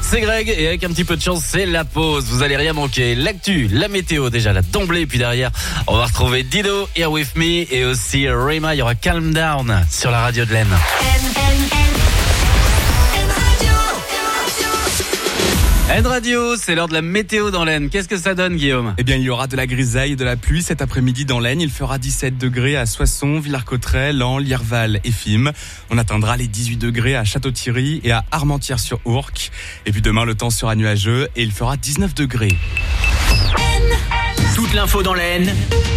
c'est Greg et avec un petit peu de chance, c'est la pause. Vous allez rien manquer. L'actu, la météo déjà, la d'emblée. Puis derrière, on va retrouver Dido, Here With Me et aussi Rema. Il y aura Calm Down sur la radio de l'Aisne. Aisne Radio, c'est l'heure de la météo dans l'Aisne. Qu'est-ce que ça donne, Guillaume ? Eh bien, il y aura de la grisaille et de la pluie cet après-midi dans l'Aisne. Il fera 17 degrés à Soissons, Villers-Cotterêts, Laon, Lierval et Fismes. On atteindra les 18 degrés à Château-Thierry et à Armentières-sur-Ourcq. Et puis demain, le temps sera nuageux et il fera 19 degrés. Toute l'info dans l'Aisne,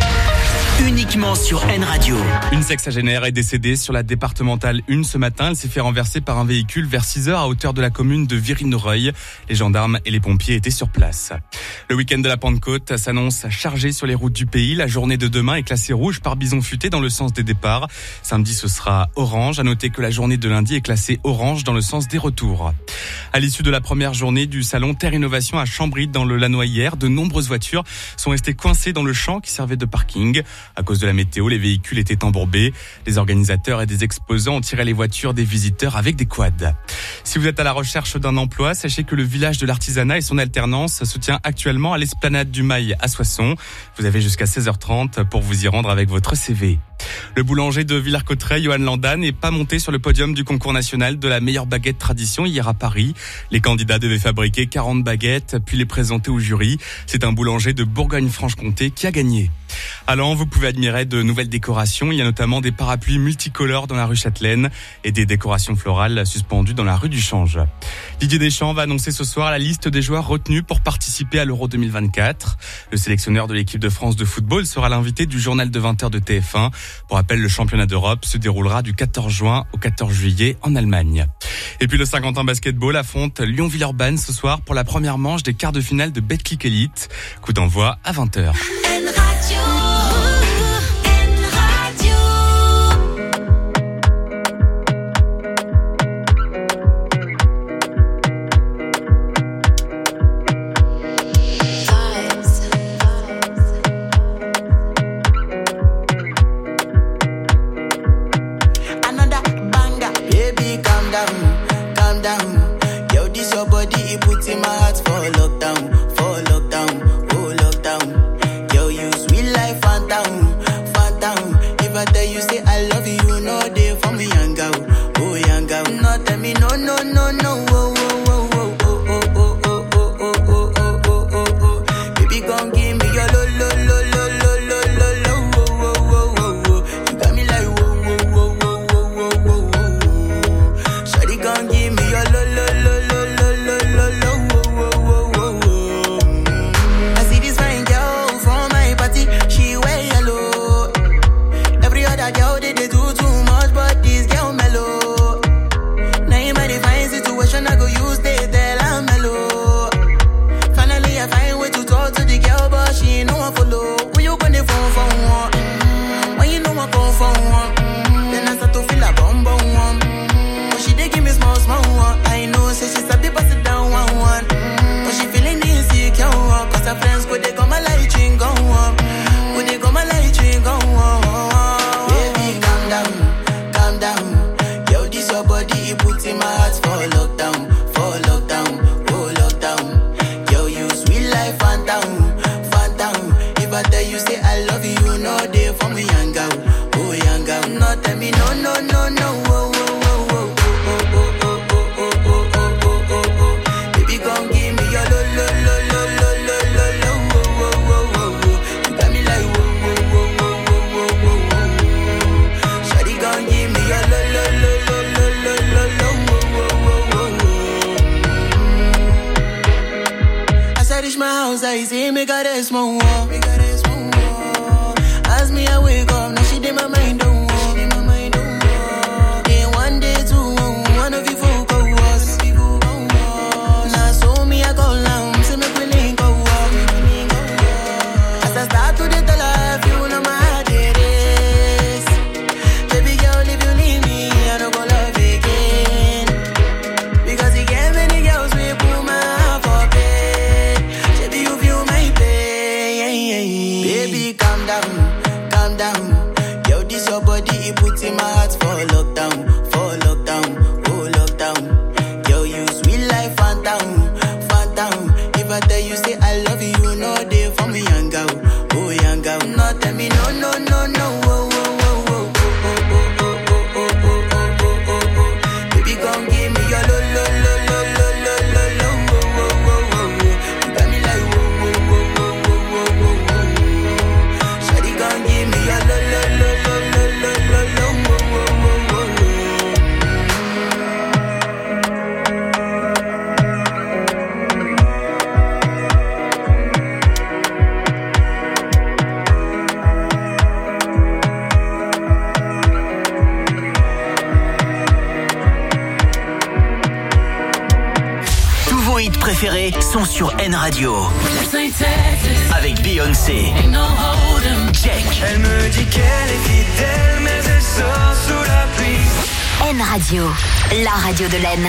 uniquement sur Aisne Radio. Une sexagénaire est décédée sur la départementale 1 ce matin. Elle s'est fait renverser par un véhicule vers 6h à hauteur de la commune de Viry-Reuil. Les gendarmes et les pompiers étaient sur place. Le week-end de la Pentecôte s'annonce chargé sur les routes du pays. La journée de demain est classée rouge par bison futé dans le sens des départs. Samedi, ce sera orange. À noter que la journée de lundi est classée orange dans le sens des retours. À l'issue de la première journée du salon Terre Innovation à Chambry dans le Lannoy hier, de nombreuses voitures sont restées coincées dans le champ qui servait de parking. À cause de la météo, les véhicules étaient embourbés. Les organisateurs et des exposants ont tiré les voitures des visiteurs avec des quads. Si vous êtes à la recherche d'un emploi, sachez que le village de l'artisanat et son alternance se tient actuellement à l'esplanade du Mail à Soissons. Vous avez jusqu'à 16h30 pour vous y rendre avec votre CV. Le boulanger de Villers-Cotterêts, Johan Landan, n'est pas monté sur le podium du concours national de la meilleure baguette tradition hier à Paris. Les candidats devaient fabriquer 40 baguettes puis les présenter au jury. C'est un boulanger de Bourgogne-Franche-Comté qui a gagné. À Laon, vous pouvez admirer de nouvelles décorations. Il y a notamment des parapluies multicolores dans la rue Châtelaine et des décorations florales suspendues dans la rue du Change. Didier Deschamps va annoncer ce soir la liste des joueurs retenus pour participer à l'Euro 2024. Le sélectionneur de l'équipe de France de football sera l'invité du journal de 20h de TF1. Pour rappel, le championnat d'Europe se déroulera du 14 juin au 14 juillet en Allemagne. Et puis le Saint-Quentin Basketball affronte Lyon-Villeurbanne ce soir pour la première manche des quarts de finale de Betclic Elite. Coup d'envoi à 20h. yeah, yeah. préférés sont sur N Radio. Avec Beyoncé, Jack. Elle me dit qu'elle est fidèle, mais elle sort sous la pluie. N Radio, la radio de l'Aisne.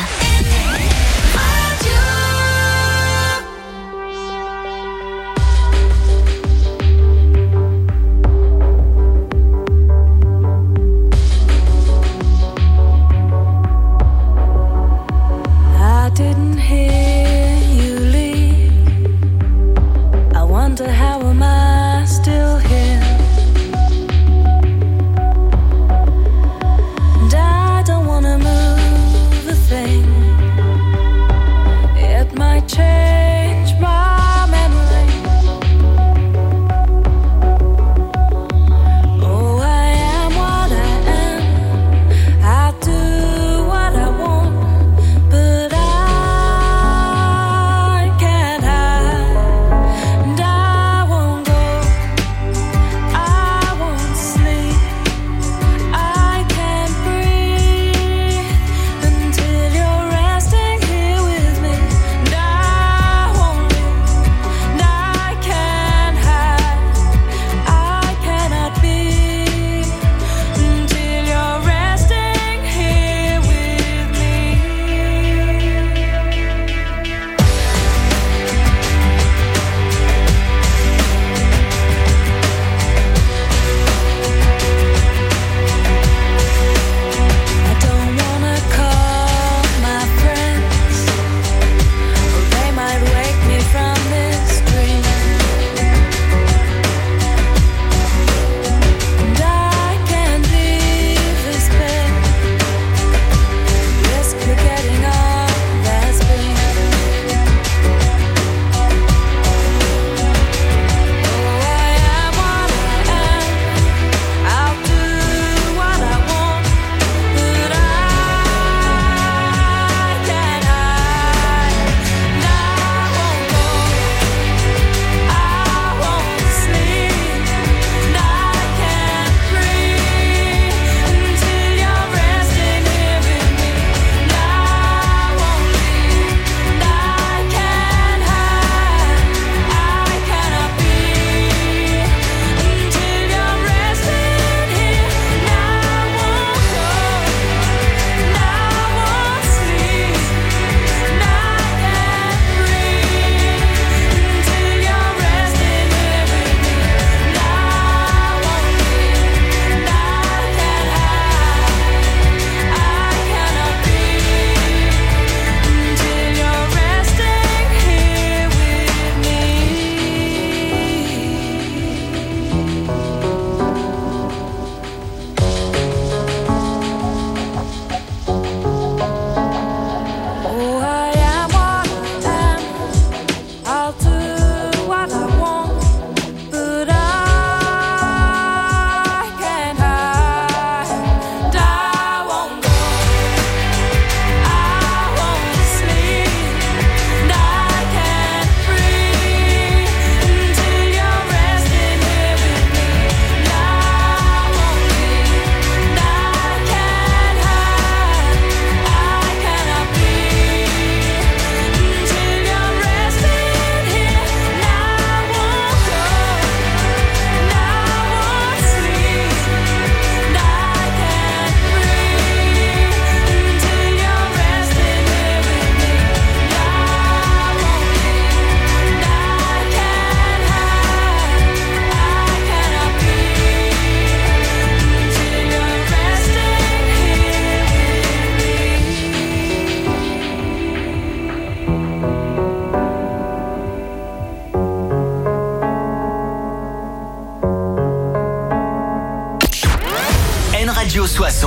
Radio Soissons.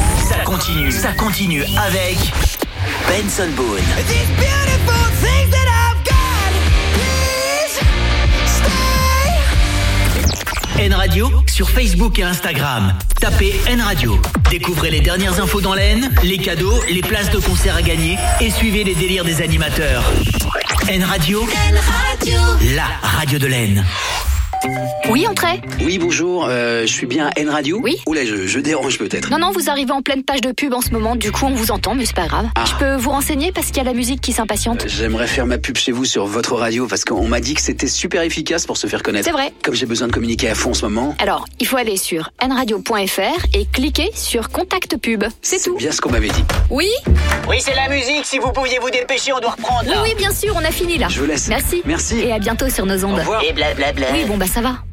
Ça continue avec Benson Boone. N Radio sur Facebook et Instagram. Tapez N Radio. Découvrez les dernières infos dans l'Aisne, les cadeaux, les places de concert à gagner et suivez les délires des animateurs. N Radio, la radio de l'Aisne. Oui, entrez. Oui, bonjour, je suis bien à N Radio. Oui. Oula, je dérange peut-être. Non, vous arrivez en pleine page de pub en ce moment, du coup on vous entend, mais c'est pas grave. Ah. Je peux vous renseigner parce qu'il y a la musique qui s'impatiente. J'aimerais faire ma pub chez vous sur votre radio parce qu'on m'a dit que c'était super efficace pour se faire connaître. C'est vrai. Comme j'ai besoin de communiquer à fond en ce moment. Alors, il faut aller sur nradio.fr et cliquer sur Contact Pub. C'est tout. Bien ce qu'on m'avait dit. Oui, Oui, c'est la musique. Si vous pouviez vous dépêcher, on doit reprendre là. oui, bien sûr, on a fini là. Je vous laisse. Merci. Merci. Et à bientôt sur nos Au ondes. revoir. Et blablabla. Oui, bon bah ça va.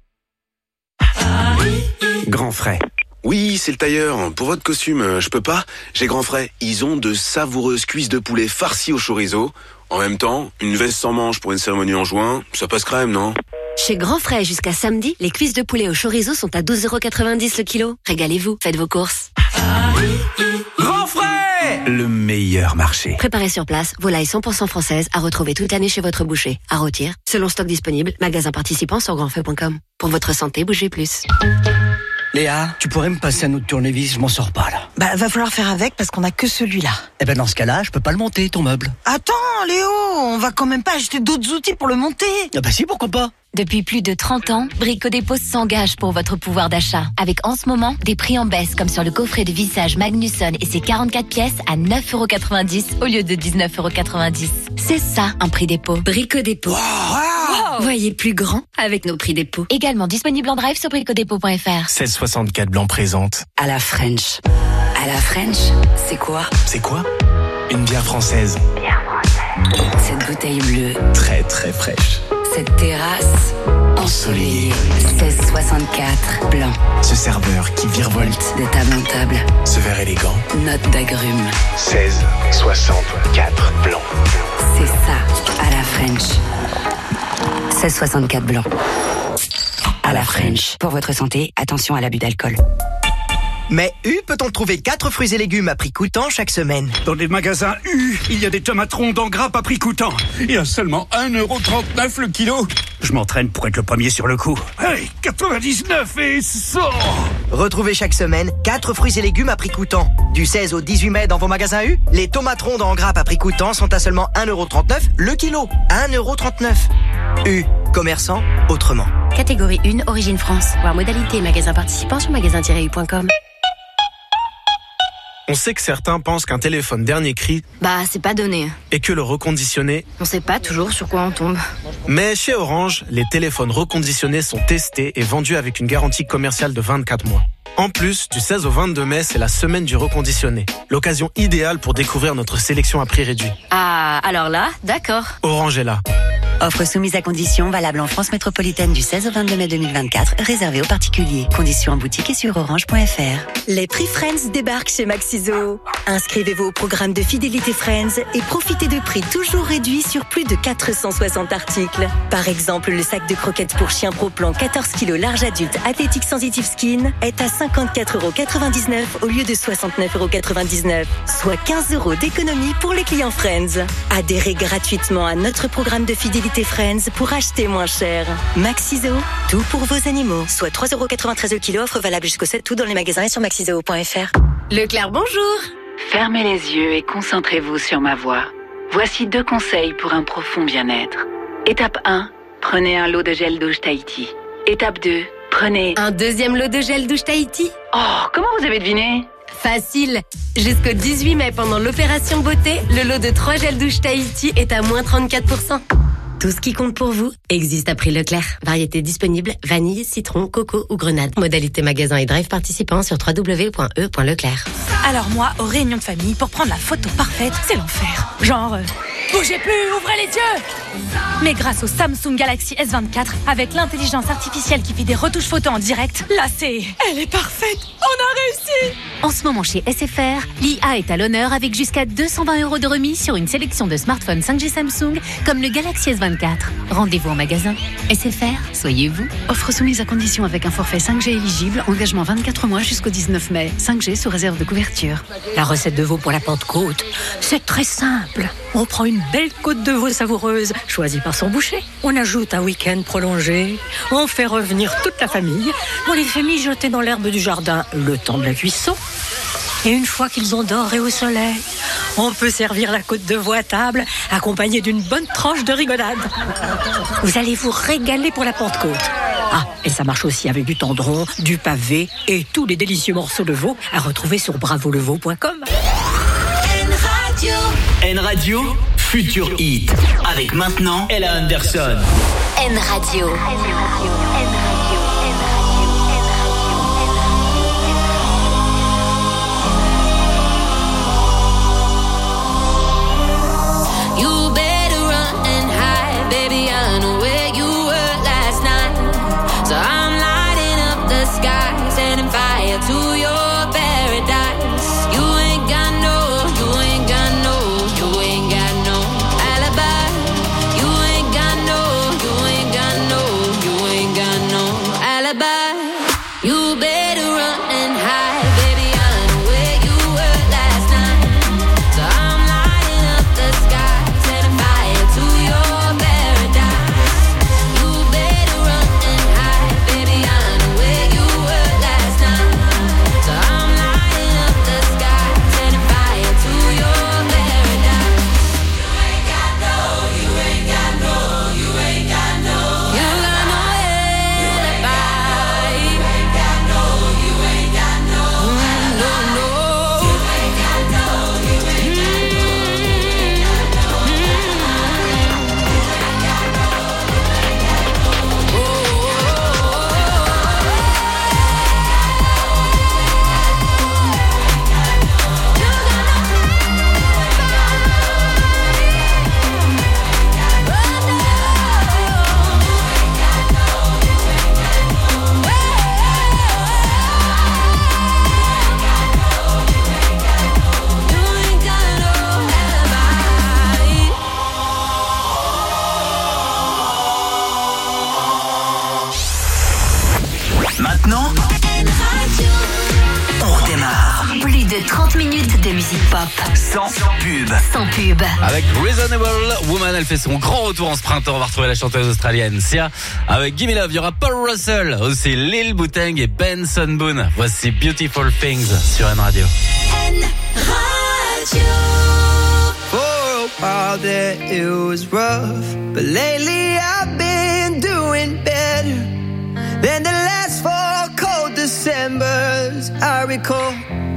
Grand Frais. Oui, c'est le tailleur. Pour votre costume, je peux pas. J'ai Grand Frais. Ils ont de savoureuses cuisses de poulet farcies au chorizo. En même temps, une veste sans manches pour une cérémonie en juin, ça passe crème, non? Chez Grand Frais, jusqu'à samedi, les cuisses de poulet au chorizo sont à 12,90€ le kilo. Régalez-vous, faites vos courses. Grand Frais! Le meilleur marché. Préparez sur place, volailles 100% françaises à retrouver toute l'année chez votre boucher. À rôtir, selon stock disponible, magasin participant sur grandfrais.com. Pour votre santé, bougez plus. Léa, tu pourrais me passer un autre tournevis, je m'en sors pas là. Bah, va falloir faire avec parce qu'on a que celui-là. Eh ben dans ce cas-là, je peux pas le monter, ton meuble. Attends, Léo, on va quand même pas acheter d'autres outils pour le monter. Ah bah si, pourquoi pas? Depuis plus de 30 ans, Brico Dépôt s'engage pour votre pouvoir d'achat. Avec en ce moment, des prix en baisse comme sur le coffret de vissage Magnusson et ses 44 pièces à 9,90€ au lieu de 19,90€. C'est ça, un prix dépôt. Brico Dépôt. Wow. Voyez plus grand avec nos prix dépôt. Également disponible en drive sur bricodépôt.fr. 1664 Blanc présente. À la French. À la French, c'est quoi? C'est quoi? Une bière française. Cette bouteille bleue, Très très fraîche. cette terrasse ensoleillée. 1664 blanc, Ce serveur qui virevolte. de table en table, Ce verre élégant. note d'agrumes. 1664 Blanc. C'est ça, à la French. 1664 blanc. À la French. Pour votre santé, attention à l'abus d'alcool. Mais U peut-on trouver 4 fruits et légumes à prix coûtant chaque semaine? Dans les magasins U, il y a des tomates rondes en grappe à prix coûtant. Et à seulement 1,39€ le kilo. Je m'entraîne pour être le premier sur le coup. Hey, 99 et 100! Retrouvez chaque semaine 4 fruits et légumes à prix coûtant. Du 16 au 18 mai dans vos magasins U, les tomates rondes en grappe à prix coûtant sont à seulement 1,39€ le kilo. 1,39€. U, commerçant autrement. Catégorie 1, Origine France. Voir modalité magasin participant sur magasin-u.com. On sait que certains pensent qu'un téléphone dernier cri Bah, c'est pas donné. et que le reconditionné. On sait pas toujours sur quoi on tombe. Mais chez Orange, les téléphones reconditionnés sont testés et vendus avec une garantie commerciale de 24 mois. En plus, du 16 au 22 mai, c'est la semaine du reconditionné. L'occasion idéale pour découvrir notre sélection à prix réduit. Ah, alors là, d'accord. Orange est là. Offre soumise à conditions, valable en France métropolitaine du 16 au 22 mai 2024, réservée aux particuliers. Conditions en boutique et sur orange.fr. Les prix Friends débarquent chez Maxiso. Inscrivez-vous au programme de fidélité Friends et profitez de prix toujours réduits sur plus de 460 articles. Par exemple, le sac de croquettes pour chien Pro Plan 14 kg large adulte Athletic Sensitive Skin est à 54,99€ au lieu de 69,99€, soit 15€ d'économie pour les clients Friends. Adhérez gratuitement à notre programme de fidélité Friends pour acheter moins cher. Maxiso, tout pour vos animaux. Soit 3,93€ le kilo, offre valable jusqu'au 7 août dans les magasins et sur maxiso.fr. Leclerc, bonjour. Fermez les yeux et concentrez-vous sur ma voix. Voici 2 conseils pour un profond bien-être. Étape 1, prenez un lot de gel douche Tahiti. Étape 2, prenez... Un deuxième lot de gel douche Tahiti? Oh, comment vous avez deviné? Facile. Jusqu'au 18 mai, pendant l'opération beauté, le lot de 3 gels douche Tahiti est à moins 34%. Tout ce qui compte pour vous existe à prix Leclerc. Variété disponible, vanille, citron, coco ou grenade. Modalité magasin et drive participant sur www.e.leclerc. Alors moi, aux réunions de famille, pour prendre la photo parfaite, c'est l'enfer. Genre, bougez plus, ouvrez les yeux. Mais grâce au Samsung Galaxy S24, avec l'intelligence artificielle qui fait des retouches photos en direct, là elle est parfaite. On a réussi. En ce moment chez SFR, l'IA est à l'honneur avec jusqu'à 220€ de remise sur une sélection de smartphones 5G Samsung comme le Galaxy S24. Rendez-vous en magasin. SFR, soyez vous. Offre soumise à condition avec un forfait 5G éligible, engagement 24 mois jusqu'au 19 mai. 5G sous réserve de couverture. La recette de veau pour la Pentecôte, c'est très simple. On prend une belle côte de veau savoureuse, choisie par son boucher. On ajoute un week-end prolongé. On fait revenir toute la famille. On les fait mijoter dans l'herbe du jardin le temps de la cuisson. Et une fois qu'ils ont doré au soleil, on peut servir la côte de veau à table, accompagnée d'une bonne tranche de rigolade. Vous allez vous régaler pour la Pentecôte. Et ça marche aussi avec du tendron, du pavé et tous les délicieux morceaux de veau à retrouver sur bravoleveau.com. N-Radio, Futur Hit. Avec maintenant Ella Anderson. N-Radio. You better run and hide, baby. I know where you were last night. So I'm lighting up the sky, setting fire to your paradise. You ain't got no, you ain't got no, you ain't got no alibi. You ain't got no, you ain't got no, you ain't got no alibi. You better run and hide, baby. I know where you were last night. So I'm lighting up the sky, setting fire to your paradise. You better run and hide, baby. I know where you were last night. So I'm lighting up the sky, setting fire to your paradise. You ain't got no, you ain't got no, you ain't got no. You got no alibi. You ain't got no, you ain't got no. No, no. You ain't got no, you ain't got Maintenant, on redémarre. Plus de 30 minutes de musique pop. Sans pub. Sans pub. Avec Reasonable Woman, elle fait son grand retour en ce printemps. On va retrouver la chanteuse australienne Sia. Avec Gimme Love, il y aura Paul Russell, aussi Lil Bouteng et Benson Boone. Voici Beautiful Things sur N-Radio. For a while there it was rough, but lately I've been doing better than the last 4 cold Decembers I recall.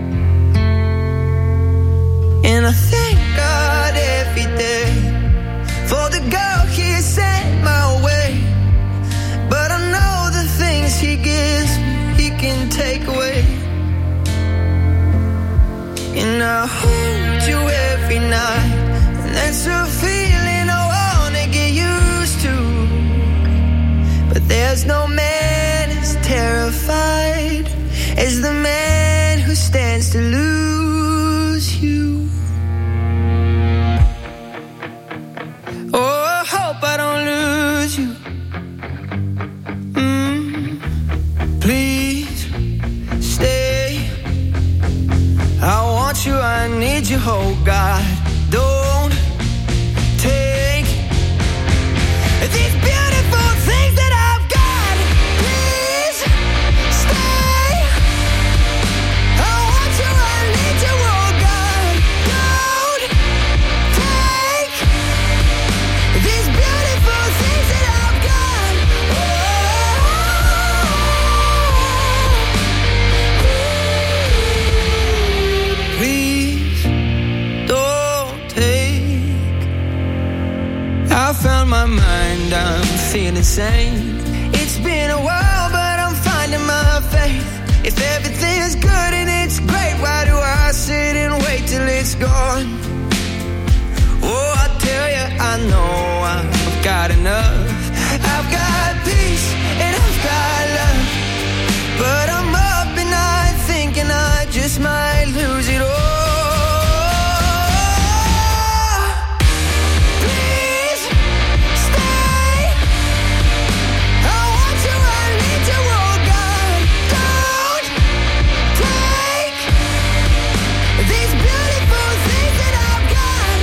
And I thank God every day for the girl He sent my way. But I know the things He gives me, He can take away. And I hold you every night, and that's a feeling I wanna get used to. But there's no man as terrified as the man who stands to lose you. Oh, I hope I don't lose you. Please stay. I want you, I need you, oh God. Don't take these beautiful things that I've got. Please stay. I want you, I need you, oh God. Don't take these beautiful things that I've got. Please don't take. I found my mind, I'm feeling sane. It's been a while, but I'm finding my faith. If everything's good and it's great, why do I sit and wait till it's gone? Oh, I tell you, I know I've got enough. I've got peace and I've got love, but I'm up and I thinking I just might lose it all. Please stay. I want you, I need you, oh God. Don't take these beautiful things that I've got.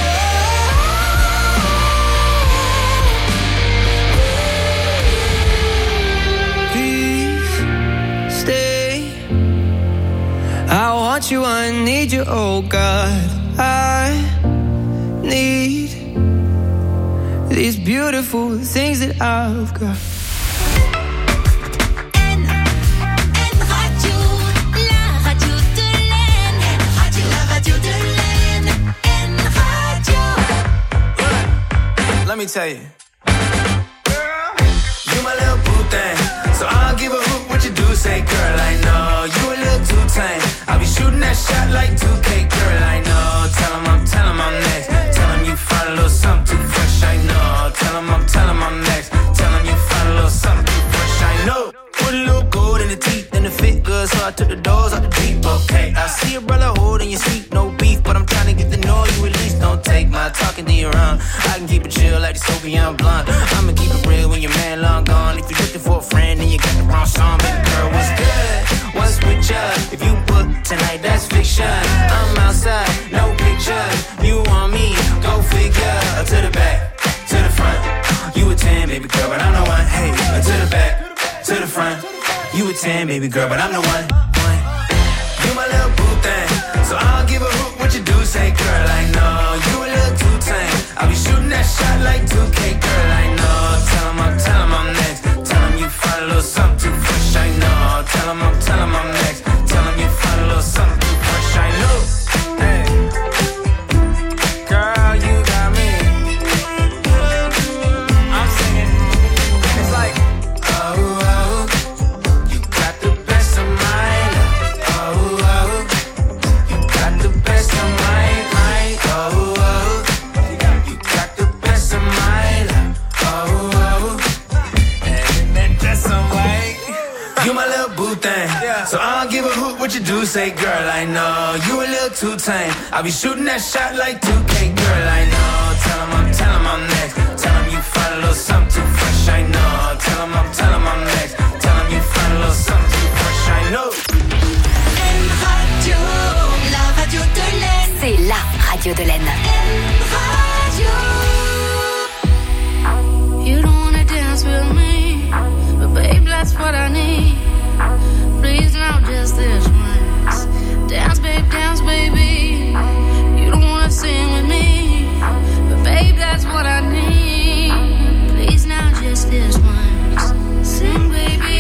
Please stay. I want you, I need you, oh God. I need these beautiful things that I've got. tell you. Girl, you my little boo thing. So I don't give a hoot what you do, say, girl, I know. You a little too tame. I'll be shooting that shot like 2K, girl, I know. Tell him I'm next. Tell him you find a little something too fresh, I know. Tell him I'm next. Tell him you find a little something too fresh, I know. Put a little gold in the teeth and it fit good, so I took the doors out the deep, okay. I see a brother holding your seat, no beef, but I'm trying to get to know you at least. Don't take my talking to your own. I can keep it chill like the Soviet blunt. I'ma keep it real when your man long gone. If you're looking for a friend and you got the wrong song, baby girl, what's good? What's with ya? If you book tonight, that's fiction. I'm outside, no pictures. You want me? Go figure. To the back, to the front. You a 10, baby girl, but I'm the one. Hey, to the back, to the front. You a 10, baby girl, but I'm the one. You my little boo thing. So I don't give a hoot what you do, say, girl, I know. You a little too tame. I'll be shooting that shot like 2K, girl, I know. Tell him I'm next. Tell him you find a little something too fresh, I know. Tell him I'm next. Tell him you find a little something too fresh, I know. Hey. Girl, you got me. I'm singing. It's like, oh, you got the best of my love. Oh, you got the best of my oh, you got the best of my love. Oh, and that's some way. You my little boo thing. So I don't give a hoot what you do, say, girl, I know. You a little too tame. I'll be shooting that shot like 2K, girl, I know. Tell him I'm next. Tell him you find a little something too fresh, I know. Tell him I'm next. Tell him you find a little something too fresh, I know. Radio, la radio de l'Aisne. C'est la radio de l'Aisne. Radio. You don't wanna dance with me, but babe, that's what I need. Please now, just this once. Dance, baby. You don't wanna sing with me, but babe, that's what I need. Please now, just this once. Sing, baby.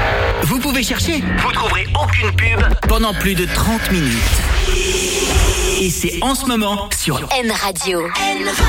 Vous trouverez aucune pub pendant plus de 30 minutes. Et c'est en ce moment sur N Radio. N Radio.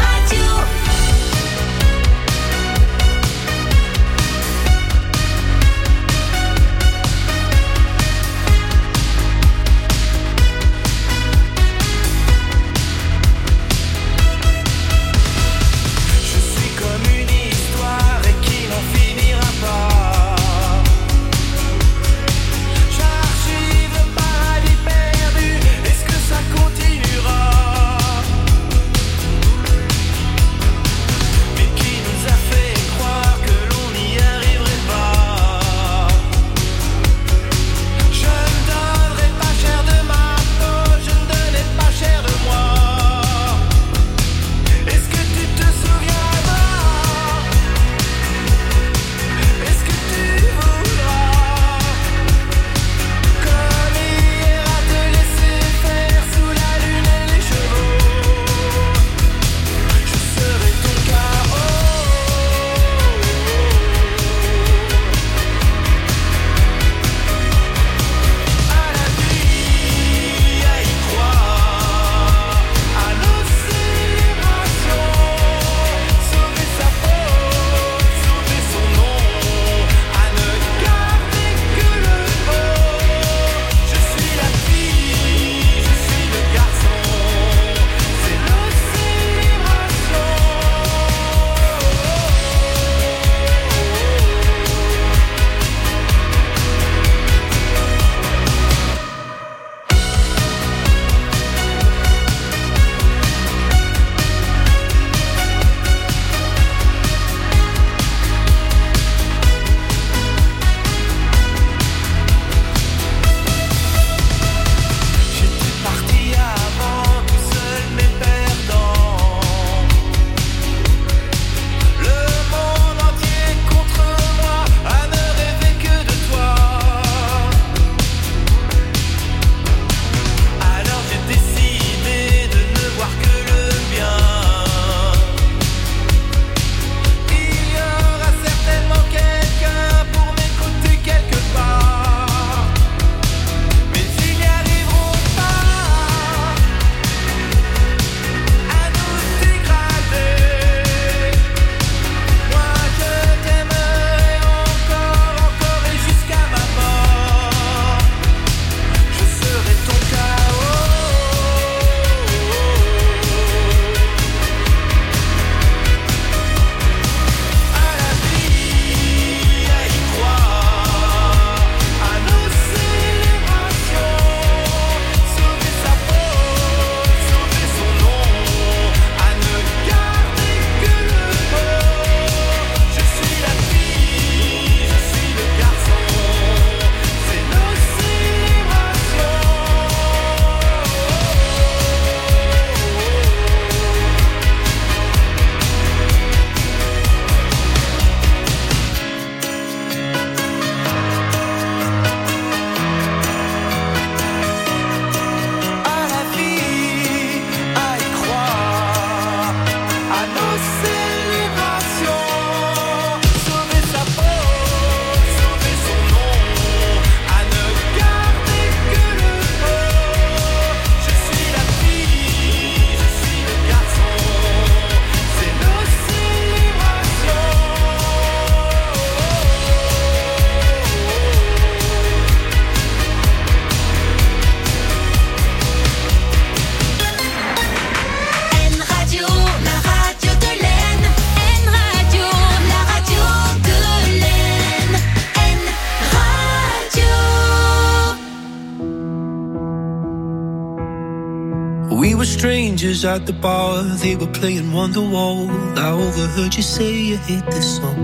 We were strangers at the bar, they were playing Wonderwall. I overheard you say you hate this song.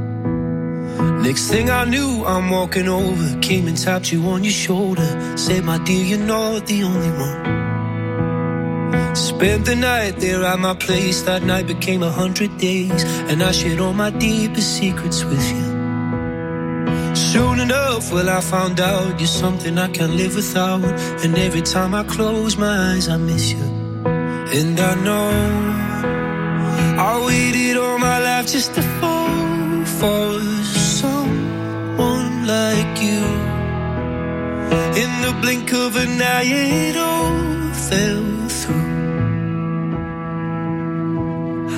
Next thing I knew, I'm walking over, came and tapped you on your shoulder. Said, my dear, you're not the only one. Spent the night there at my place, that night became 100 days. And I shared all my deepest secrets with you. Soon enough, well, I found out you're something I can't live without. And every time I close my eyes, I miss you. And I know I waited all my life just to fall for someone like you. In the blink of an eye, it all fell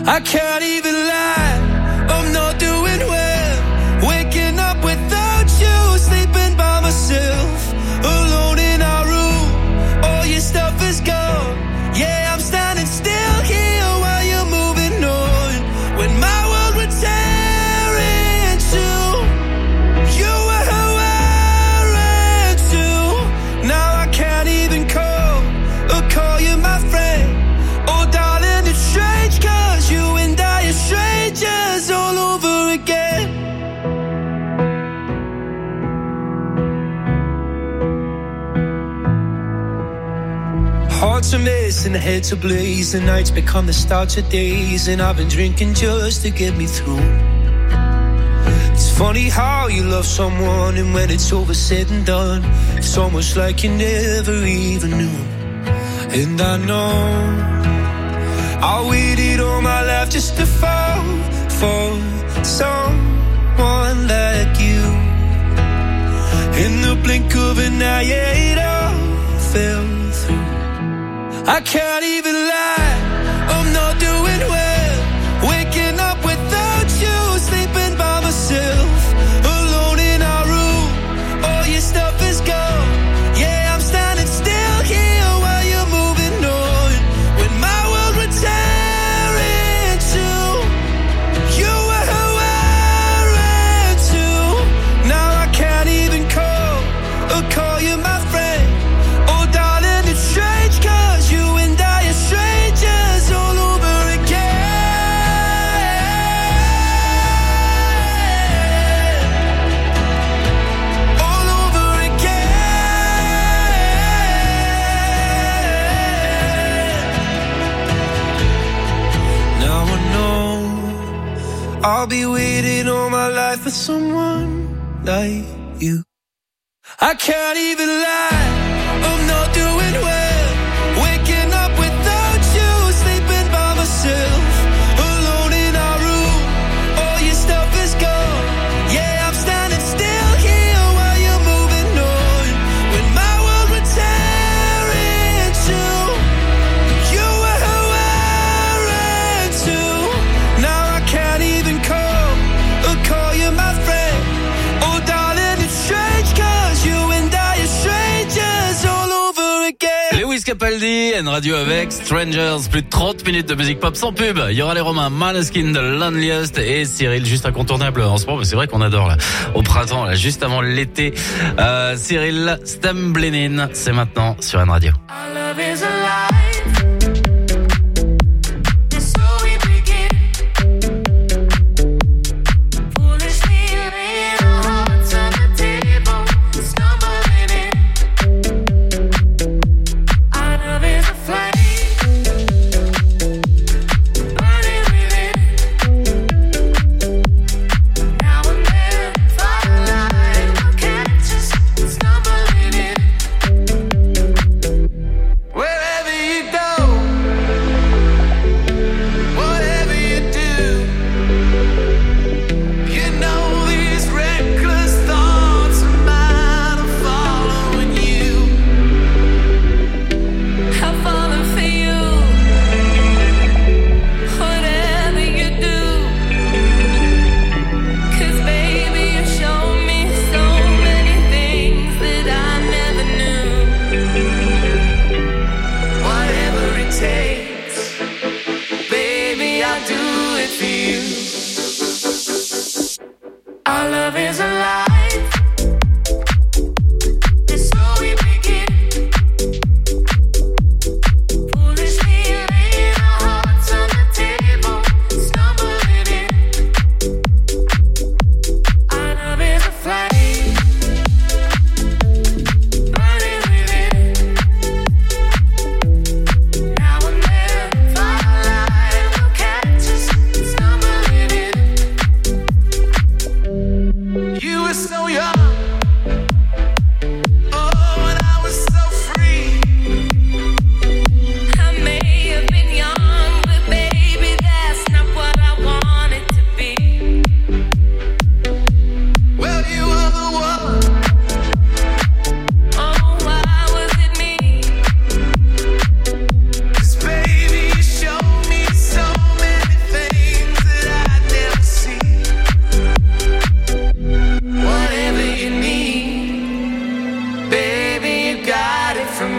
I can't even lie, I'm not doing well. Waking up without you, sleeping by myself, alone in our room. All your stuff is gone. Yeah, I'm standing still here while you're moving on. When my world would tear into, you were wearing too. Now I can't even call you my friend. Oh darling, it's strange, 'cause you and I are strangers all over again. Hearts are missing, heads are blaze, the nights become the start of days, and I've been drinking just to get me through. It's funny how you love someone, and when it's over said and done, it's almost like you never even knew. And I know I waited all my life just to fall for someone like you. In the blink of an eye, yeah, it all fell through. I can't even lie, I'm not doing well. Waking up without you, sleeping by myself, alone in our room. All your stuff is gone. Yeah, I'm standing still here while you're moving on. When my world would tear into, you were wearing too. Now I can't even call you my friend. Oh darling, it's strange, 'cause you and I are strangers all over again. All over again. Now I know I'll be waiting all my life for someone like you. I can't even lie, I'm not doing well. Waking up without you, sleeping by myself, alone in our room. All your stuff is gone. Yeah, I'm standing still here while you're moving on. When my world would tear into, you were wearing too. Now I can't even call you my friend. Oh darling, it's strange, 'cause you and I are strangers all over again. Lewis Capaldi, N Radio avec Strangers, plus de 30 minutes de musique pop sans pub. Il y aura les Romains, Måneskin, The Loneliest et Cyril, juste incontournable en ce moment, mais c'est vrai qu'on adore là. Au printemps, là, juste avant l'été. Cyril Stamblenin, c'est maintenant sur N Radio. Love is alive. Wherever you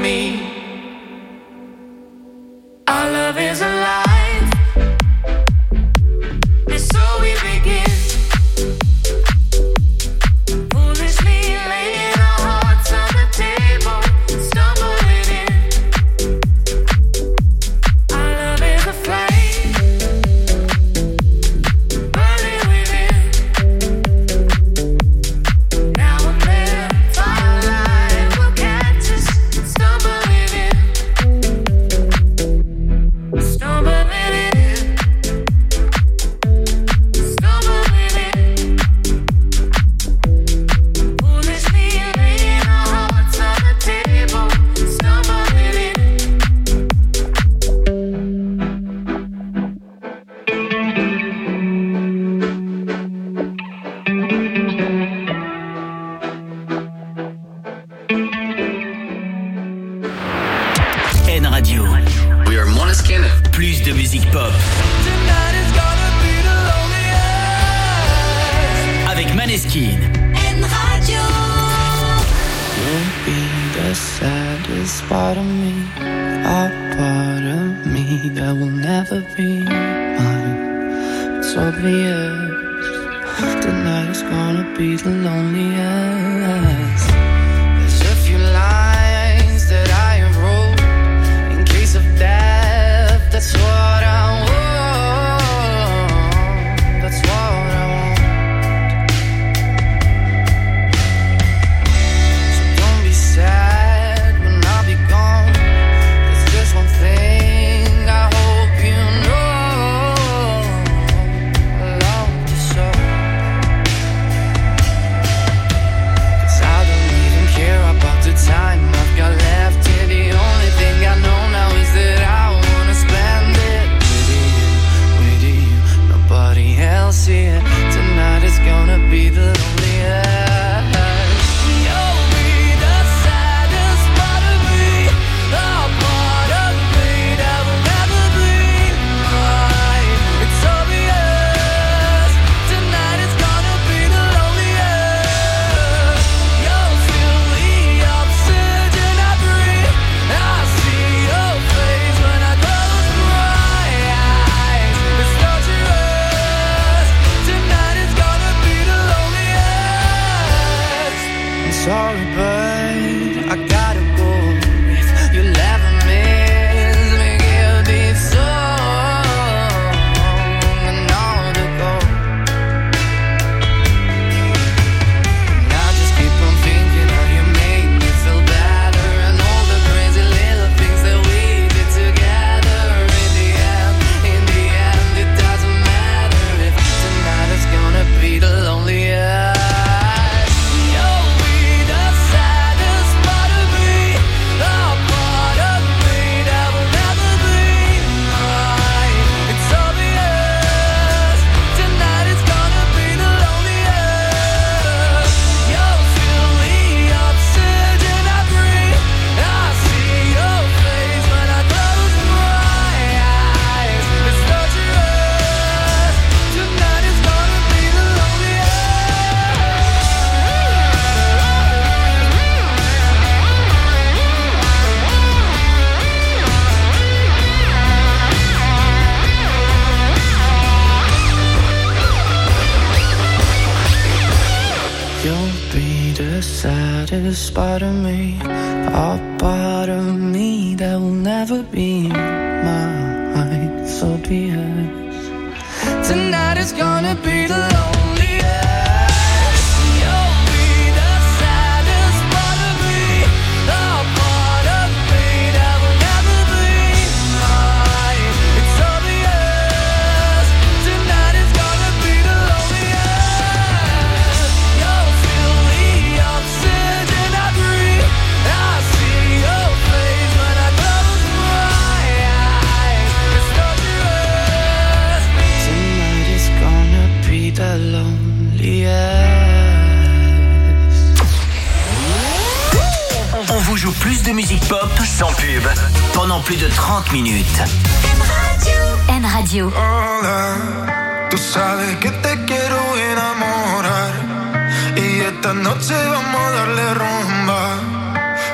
me. Our love is alive, and so we begin. Foolishly laying our hearts on the table, stumbling in. Our love is a flame, burning within. Now and then, firelight will catch us, stumbling in. Stumbling in, stumbling in. Foolishly laying our hearts on the table, stumbling in. N Radio. We are Måneskin. Plus de musique pop. Avec Maneskin. N Radio. You'll be the saddest part of me, a part of me that will never be mine. It's obvious tonight is gonna be the loneliest. There's a few lines that I have wrote in case of death. That's what I want. That's what I want. So don't be sad when I'll be gone. There's just one thing I hope you know. I love you so. 'Cause I don't even care about the time I've got left here. The only thing I know now is that I wanna spend it with you, nobody else here. Tonight is gonna be the loneliest. You'll be the saddest part of me, a part of me that will never be mine. It's obvious tonight is gonna be the loneliest. You'll feel the oxygen I breathe. I see your face when I close my eyes. It's torturous. Tonight is gonna be the loneliest. I'm sorry, but I gotta go. If you'll ever miss me, give this song and all to go. And I just keep on thinking how you make me feel better, and all the crazy little things that we did together. In the end, it doesn't matter if tonight is gonna be the loneliest. You'll be the saddest part of me, a part of me that will never be mine. It's obvious tonight is gonna be the loneliest. You'll feel the oxygen I breathe. I see your face when I close my eyes. It's torturous. Tonight is gonna be the You'll be the saddest part of me, a part of me that will never be mine. So be it. Tonight is gonna be the loneliest. You'll be the saddest part of me, a part of me that will never be mine. It's obvious. Tonight is gonna be the loneliest. You'll feel the oxygen I breathe. I see your face when I close my eyes. It's torturous. Tonight is gonna be the loneliest. On vous joue plus de musique pop sans pub pendant plus de 30 minutes. N Radio. Hola, tú sabes que te quiero enamorar y esta noche vamos a darle rumba.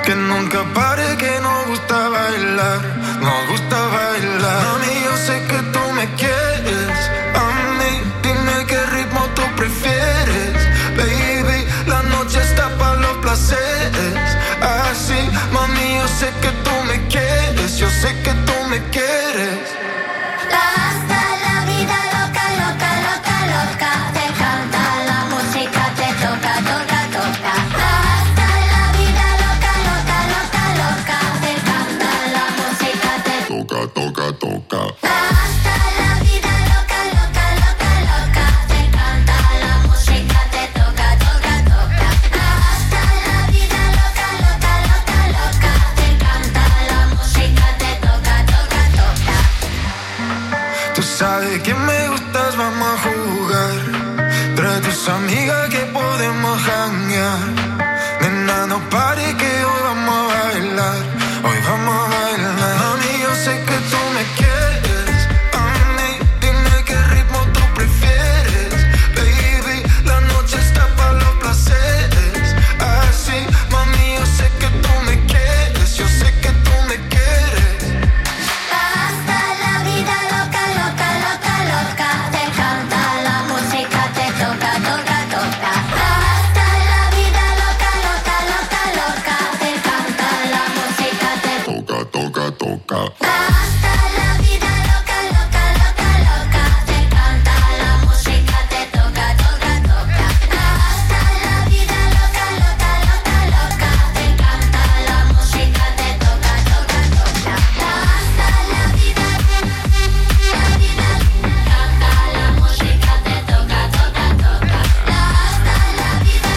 Que nunca pare, que nos gusta bailar. Nos gusta bailar. Mami, yo sé que tú me quieres. A mí, dime qué ritmo tú prefieres. Baby, la noche está para los placeres. Así, mami, yo sé que tú me quieres. Yo sé que tú me quieres. Hasta la vida loca, loca, loca, loca. Te canta la música, te toca, toca, toca. Hasta la vida loca, loca, loca, loca. Te canta la música, te toca, toca, toca. Hasta la vida loca, loca, loca, loca. Te canta la música, te toca, toca, toca. Hasta la vida loca, loca, loca, loca. Te canta la música, te toca, toca, toca. Tú sabes que me gustas, vamos a jugar. Trae tus amigas que podemos janguear. Nena, no pare que hoy vamos a bailar. Hoy vamos a bailar. Mami, yo sé que tú me quieres. A mí, dime qué ritmo tú prefieres. Baby, la noche está para los placeres. Así, mami, yo sé que tú me quieres. Yo sé que tú me quieres. Hasta la vida loca, loca, loca, loca. Te canta la música, te toca, toca, toca. Hasta la vida loca, loca, loca, loca. Te canta la música, te toca, toca, toca. Hasta la vida loca, loca, loca, loca. Te canta la música, te toca, toca, toca. Hasta la vida loca, loca, loca, loca. Te canta la música, te toca, toca, toca. Hasta la vida, la vida, canta la música, te toca, toca, toca. Hasta la vida,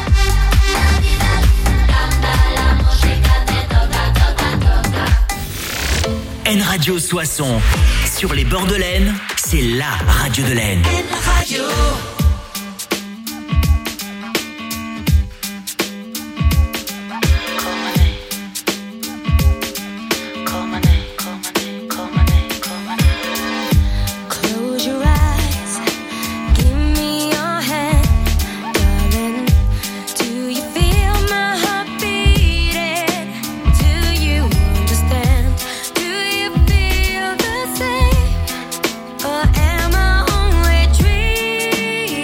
canta la música, te toca, toca, toca. N Radio Soissons. Sur les bords de l'Aisne, c'est la radio de l'Aisne. Radio. Close your eyes, give me your hand, darling. Do you feel my heart beating? Do you understand? Do you feel the same? Or am I only dreaming?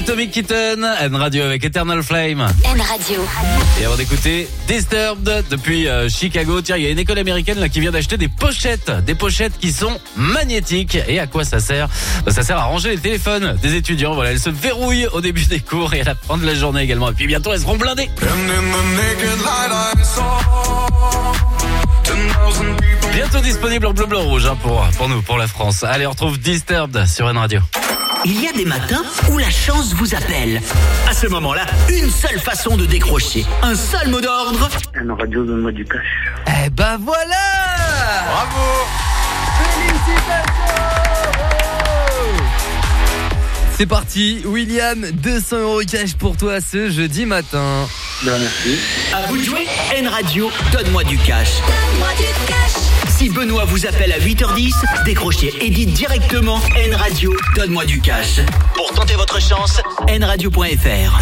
Atomic Kitten, N Radio avec Eternal Flame. N Radio. Et avant d'écouter Disturbed depuis Chicago. Tiens, il y a une école américaine là qui vient d'acheter des pochettes qui sont magnétiques. Et à quoi ça sert ? Ça sert à ranger les téléphones des étudiants. Voilà, elles se verrouillent au début des cours et à la fin de la journée également. Et puis bientôt elles seront blindées. Bientôt disponible en bleu, blanc, rouge pour nous, pour la France. Allez, on retrouve Disturbed sur N Radio. Il y a des matins où la chance vous appelle. À ce moment-là, une seule façon de décrocher. Un seul mot d'ordre. N Radio, donne-moi du cash. Eh ben voilà! Bravo! C'est parti, William, 200 € cash pour toi ce jeudi matin. Merci. À vous de jouer, N Radio, donne-moi du cash. Donne-moi du cash. Si Benoît vous appelle à 8h10, décrochez et dites directement N Radio, donne-moi du cash. Pour tenter votre chance, nradio.fr.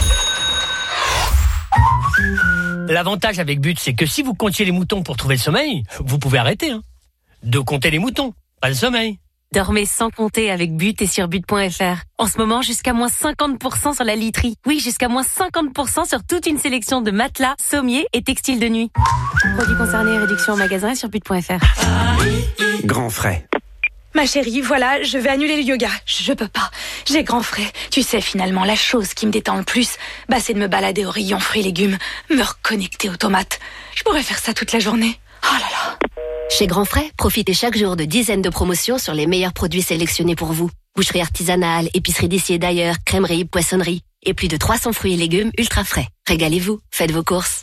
L'avantage avec But, c'est que si vous comptiez les moutons pour trouver le sommeil, vous pouvez arrêter de compter les moutons, pas le sommeil. Dormez sans compter avec But et sur but.fr. En ce moment, jusqu'à moins 50% sur la literie. Oui, jusqu'à moins 50% sur toute une sélection de matelas, sommiers et textiles de nuit. Produits concernés, réduction en magasin et sur but.fr. Grand frais. Ma chérie, voilà, je vais annuler le yoga. Je peux pas. J'ai grand frais. Tu sais, finalement, la chose qui me détend le plus, c'est de me balader au rayon fruits et légumes, me reconnecter aux tomates. Je pourrais faire ça toute la journée. Oh là là. Chez Grand Frais, profitez chaque jour de dizaines de promotions sur les meilleurs produits sélectionnés pour vous. Boucherie artisanale, épicerie d'ici et d'ailleurs, crèmerie, poissonnerie et plus de 300 fruits et légumes ultra frais. Régalez-vous, faites vos courses.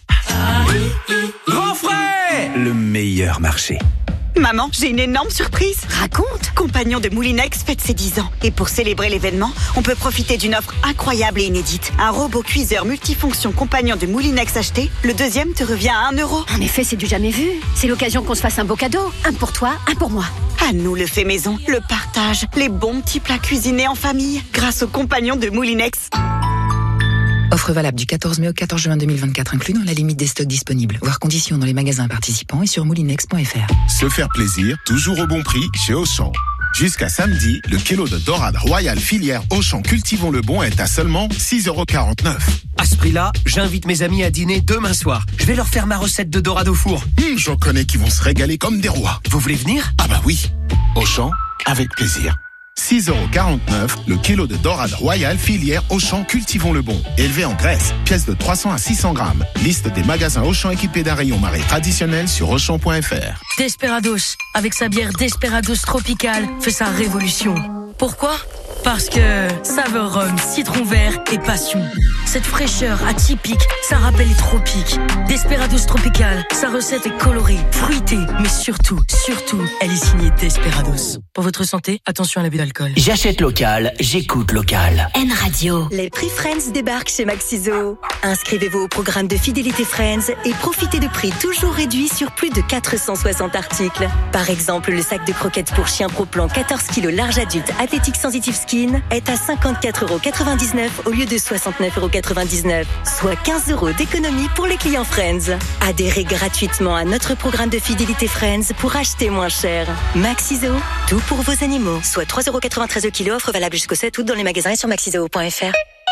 Grand Frais, le meilleur marché. Maman, j'ai une énorme surprise. Raconte. Compagnon de Moulinex fête ses 10 ans. Et pour célébrer l'événement, on peut profiter d'une offre incroyable et inédite. Un robot cuiseur multifonction Compagnon de Moulinex acheté, le deuxième te revient à 1 €. En effet, c'est du jamais vu. C'est l'occasion qu'on se fasse un beau cadeau. Un pour toi, un pour moi. À nous le fait maison, le partage, les bons petits plats cuisinés en famille, grâce au Compagnon de Moulinex. Offre valable du 14 mai au 14 juin 2024, inclus dans la limite des stocks disponibles. Voir conditions dans les magasins participants et sur moulinex.fr. Se faire plaisir, toujours au bon prix chez Auchan. Jusqu'à samedi, le kilo de dorade royale filière Auchan Cultivons le Bon est à seulement 6,49 €. À ce prix-là, j'invite mes amis à dîner demain soir. Je vais leur faire ma recette de dorade au four. J'en connais qui vont se régaler comme des rois. Vous voulez venir ? Ah bah oui. Auchan, avec plaisir. 6,49 € le kilo de dorade royale filière Auchan Cultivons le Bon. Élevé en Grèce, pièce de 300 à 600 grammes. Liste des magasins Auchan équipés d'un rayon marée traditionnel sur Auchan.fr. Desperados, avec sa bière Desperados tropicale, fait sa révolution. Pourquoi ? Parce que saveur rhum, citron vert et passion. Cette fraîcheur atypique, ça rappelle les tropiques. Desperados Tropical, sa recette est colorée, fruitée, mais surtout, elle est signée Desperados. Pour votre santé, attention à l'abus d'alcool. J'achète local, j'écoute local. N Radio. Les prix Friends débarquent chez Maxiso. Inscrivez-vous au programme de fidélité Friends et profitez de prix toujours réduits sur plus de 460 articles. Par exemple, le sac de croquettes pour chien Pro Plan 14 kg large adulte Athletic Sensitive Skin est à 54,99 € au lieu de 69,99 €, soit 15 € d'économie pour les clients Friends. Adhérez gratuitement à notre programme de fidélité Friends pour acheter moins cher. Maxiso, tout pour vos animaux. Soit 3,93 € le kilo, offre valable jusqu'au 7 août dans les magasins et sur maxiso.fr.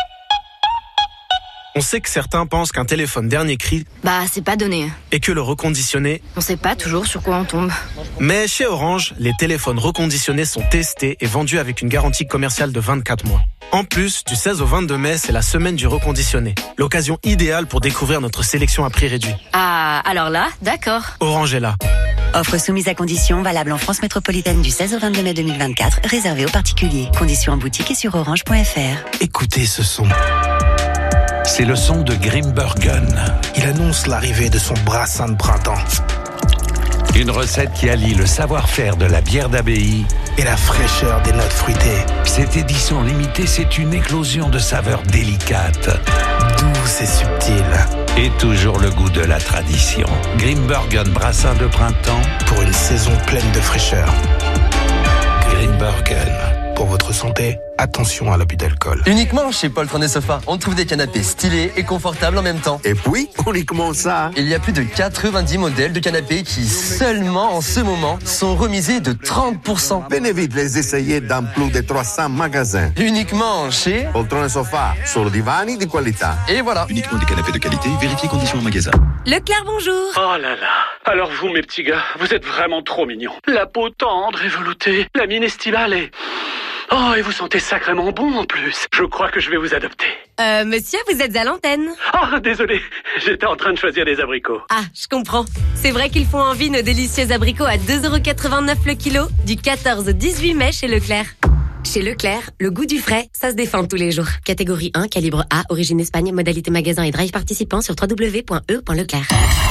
On sait que certains pensent qu'un téléphone dernier cri, c'est pas donné. et que le reconditionné, On sait pas toujours sur quoi on tombe. mais chez Orange, les téléphones reconditionnés sont testés et vendus avec une garantie commerciale de 24 mois. En plus, du 16 au 22 mai, c'est la semaine du reconditionné. L'occasion idéale pour découvrir notre sélection à prix réduit. Ah, alors là, d'accord. Orange est là. Offre soumise à conditions, valable en France métropolitaine du 16 au 22 mai 2024, réservée aux particuliers. Conditions en boutique et sur orange.fr. Écoutez ce son. C'est le son de Grimbergen. Il annonce l'arrivée de son brassin de printemps. Une recette qui allie le savoir-faire de la bière d'abbaye et la fraîcheur des notes fruitées. Cette édition limitée, c'est une éclosion de saveurs délicates, douces et subtiles. Et toujours le goût de la tradition. Grimbergen brassin de printemps pour une saison pleine de fraîcheur. Grimbergen, pour votre santé. santé, attention à l'abus d'alcool. Uniquement chez Poltron et Sofa, on trouve des canapés stylés et confortables en même temps. Et puis, uniquement ça. Il y a plus de 90 modèles de canapés qui, seulement en ce moment, sont remisés de 30%. Venez vite les essayer dans plus de 300 magasins. Uniquement chez Poltron et Sofa, solo divani di qualità. Et voilà. Uniquement des canapés de qualité, vérifiez conditions en magasin. Leclerc, bonjour. Oh là là. Alors vous, mes petits gars, vous êtes vraiment trop mignons. La peau tendre et veloutée, la mine estivale et... Oh, et vous sentez sacrément bon en plus. Je crois que je vais vous adopter. Monsieur, vous êtes à l'antenne. Oh, désolé, j'étais en train de choisir des abricots. Ah, je comprends. C'est vrai qu'ils font envie nos délicieux abricots à 2,89€ le kilo, du 14 au 18 mai chez Leclerc. Chez Leclerc, le goût du frais, ça se défend tous les jours. Catégorie 1, calibre A, origine Espagne, modalité magasin et drive participant sur www.e.leclerc.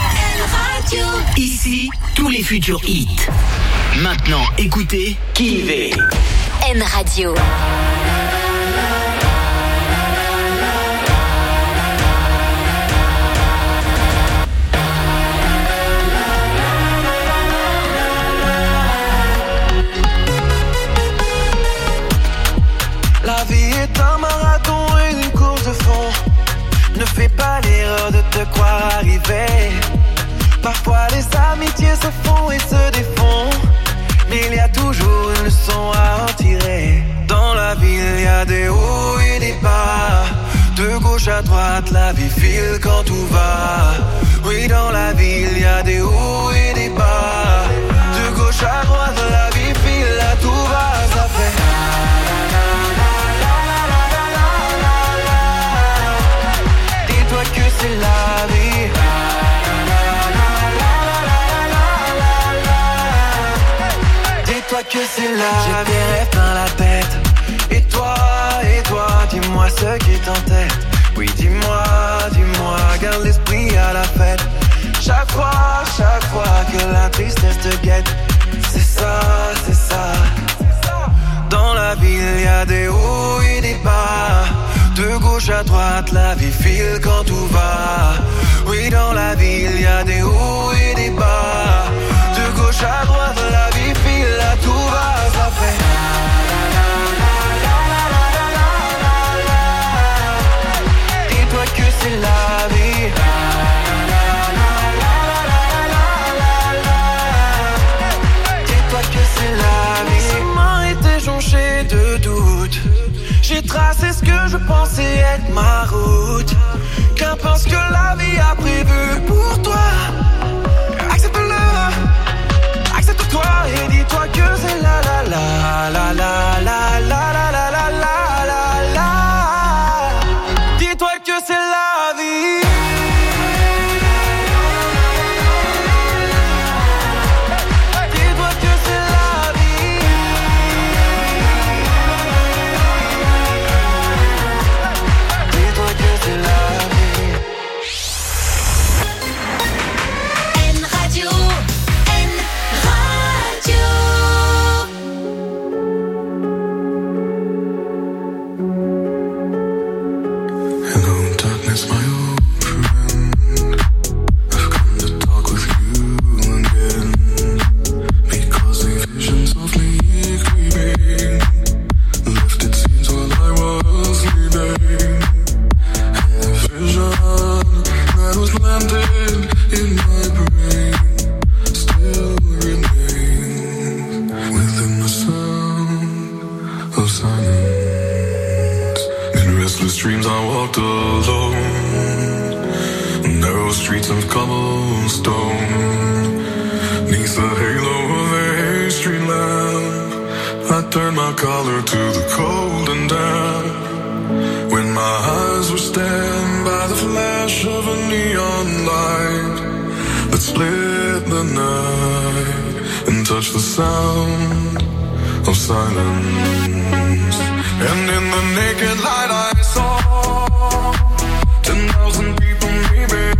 Ici, tous les futurs hits. Maintenant, écoutez Kinvé. N Radio. La vie est un marathon et une course de fond. Ne fais pas l'erreur de te croire arriver. Parfois les amitiés se font et se défont, mais il y a toujours une leçon à en tirer. Dans la vie il y a des hauts et des bas. De gauche à droite la vie file quand tout va. Oui, dans la vie il y a des hauts et des bas. De gauche à droite la vie file, là tout va, ça fait. Dis-toi que c'est la vie. Dis-toi que c'est la vie. J'ai des rêves plein la tête. Et toi, dis-moi ce qui t'entête. Oui, dis-moi, garde l'esprit à la fête. Chaque fois que la tristesse te guette. C'est ça. Dans la vie, il y a des hauts et des bas. De gauche à droite, la vie file quand tout va. Oui, dans la vie, il y a des hauts et des bas. De gauche à droite, la vie file, là tout va, ça fait. Dis-toi que c'est la vie. Dis-toi que c'est la vie. Ces mains étaient jonchées de doutes. J'ai tracé ce que je pensais être ma route. Qu'importe ce que la vie a prévu pour toi. Accepte-le, accepte-toi et dis-toi que c'est la la la la la la la la la la la. Dis-toi que c'est la vie. Dis-toi que c'est la vie. Dis-toi que c'est la vie. N Radio. N Radio. Hello, darkness, my old friend. I've come to talk with you again. Because a vision softly creeping left its scenes while I was sleeping. And the vision that was planted in my brain still remains within the sound of silence. In restless dreams I walked alone, narrow streets of cobblestone. Neath the halo of a street lamp, I turned my collar to the cold and damp. When my eyes were stabbed by the flash of a neon light that split the night and touched the sound of silence. And in the naked light I saw 10,000 people maybe.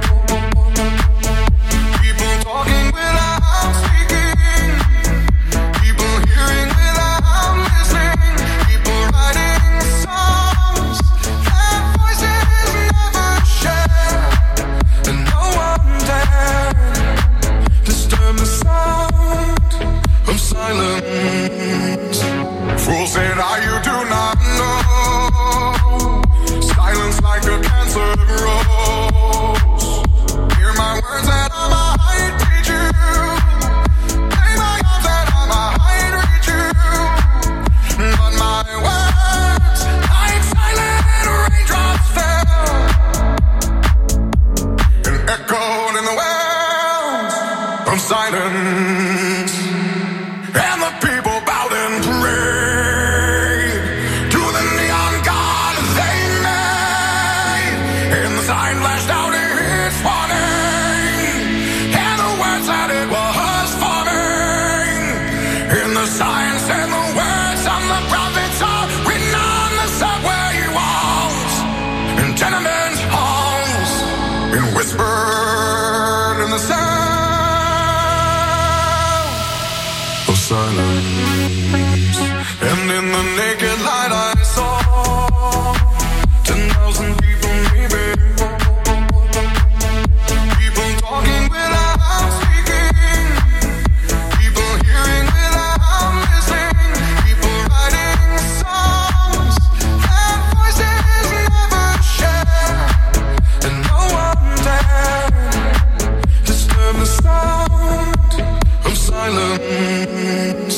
People talking without speaking. People hearing without listening. People writing songs that voices never share. And no one dared disturb the sound of silence. For People say that you do not know. Silence like a cancer grows. Hear my words and I might teach you. Play my arms and I might reach you. But my words, like silent raindrops fell and echoed in the wells of silence. And the people bowed and prayed to the neon god they made. And the sign flashed out its warning, and the words that it was forming. And the sign said the words of the prophets are written on the subway walls and tenement halls, and whispered in the sound of silence. And in the naked light I saw 10,000 people maybe. People talking without speaking. People hearing without listening. People writing songs that voices never share. And no one dared disturb the sound of silence.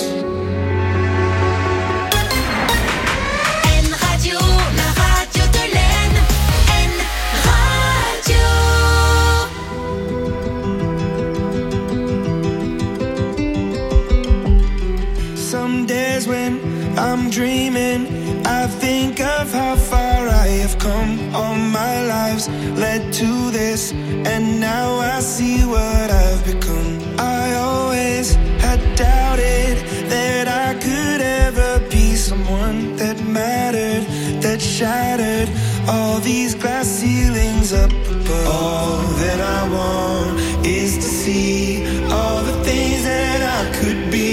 Some days when I'm dreaming, I think of how far I have come. All my lives led to this, and now I see what I've become. I always had doubted that I could ever be someone that mattered, that shattered all these glass ceilings up above. All that I want is to see all the things that I could be.